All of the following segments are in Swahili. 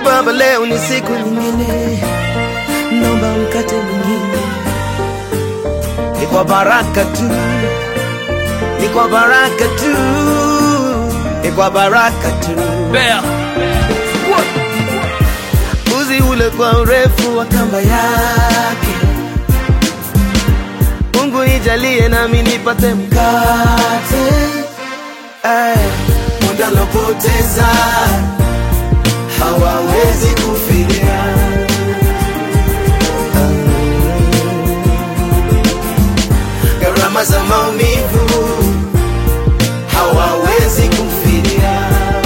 Baba, leo ni siku nyingine, naomba mkate mwingine. Ni kwa baraka tu, ni kwa baraka tu, ni kwa baraka tu. Uzi ule kwa urefu wa kamba yake, Mungu nijalie nami nipate mkate. Muda lopoteza hawawezi kufidia. Gharama za maumivu hawawezi kufidia.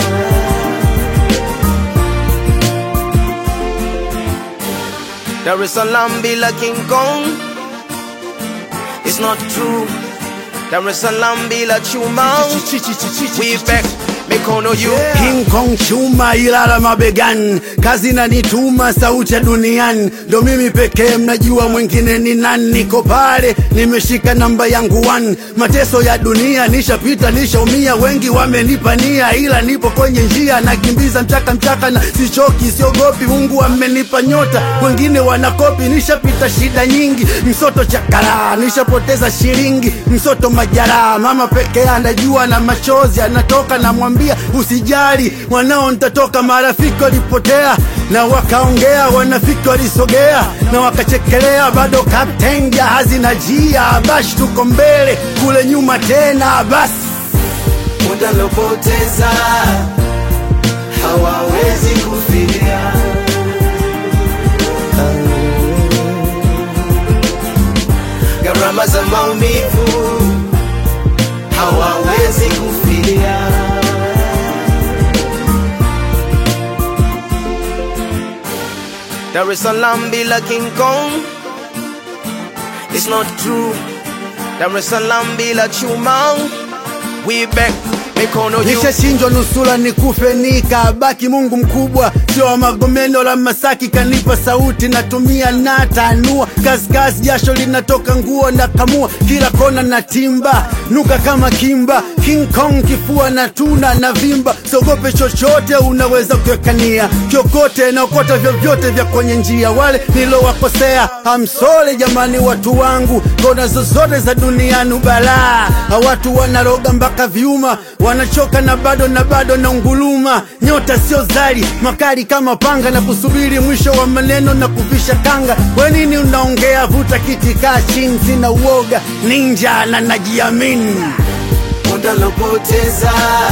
Dar es Salaam bila King Kong, it's not true. Dar es Salaam bila Chuma, we back. Mikono you, King Kong chuma ilala mabegani, kazi na nituma sauti ya duniani. Ndo mimi pekee mnajua mwingine ni nani. Niko pale nimeshika namba yangu 1. Mateso ya dunia nishapita, nishaumia, wengi wamenipania, ila nipo kwenye njia, nakimbiza mchaka na sichoki, siogopi. Mungu amenipa nyota, wengine wanakopi. Nishapita shida nyingi, msoto chakara, nishapoteza shilingi, msoto majara. Mama pekee anajua na machozi anatoka, na mwambia usijali wanao nitatoka. Marafiki walipotea na wakaongea, wanafiki walisogea na wakachekelea. Bado captain jahazi na jia, bash tuko mbele kule nyuma tena basi. Muda lopoteza hawawezi kufidia. Gharama za maumivu hawawezi kufidia. Dar es Salaam bila King Kong, it's not true. Dar es Salaam bila Chuma, we back. Mikono you, nishashinjwa nusura nikufe nikabaki. Mungu mkubwa, sio Magomeni la Masaki, kanipa sauti natumia natanua. Kazi jasho linatoka, nguo na kamua, kila kona na timba, nuka kama kimba. King Kong kifua na tuna na vimba, sogope chochote unaweza kuwekania. Kiokote na okota vyovyote vya kwenye njia. Wale nilowakosea I'm sorry jamani, watu wangu, kona zozote za duniani balaa. Watu wanaroga mpaka viuma, wanachoka na bado na unguluma. Nyota sio zali, makali kama panga, na kusubiri mwisho wa maneno na kuvisha kanga. We nini unaongea, vuta kiti kaa chini, sina uoga, ninja na najiamini. Muda lopoteza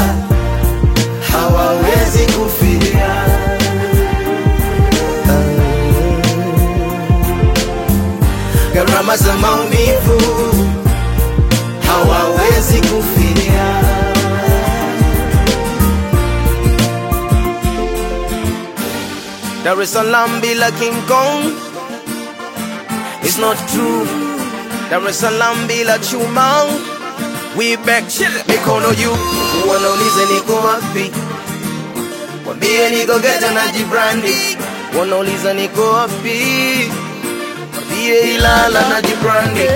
hawawezi kufidia. Gharama za maumivu hawawezi kufidia. Dar es Salaam bila King Kong, it's not true. Dar es Salaam bila Chuma, we back. Mikono you, wanaulize niko wapi, wambie niko Geita na Jibrandi. Wanauliza niko wapi, wambie Ilala na Jibrandi.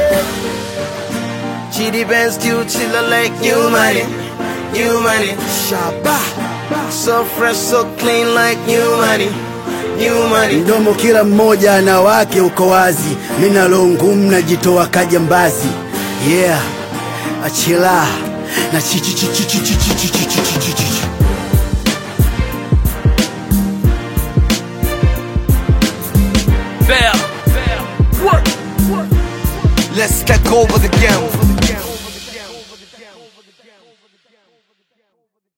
Chidi Benz Q chilla like new money, new money. Shaba, so fresh, so clean like new money, new money. Mdomo kila mmoja na wake uko wazi, mina longumu na jitoa kajambazi. Yeah, achila na Let's take over the game.